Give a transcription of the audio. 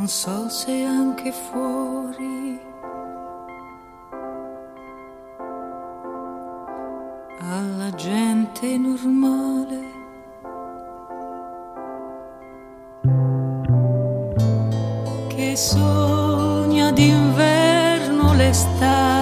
non so se anche fuori alla gente normale che sogna d'inverno l'estate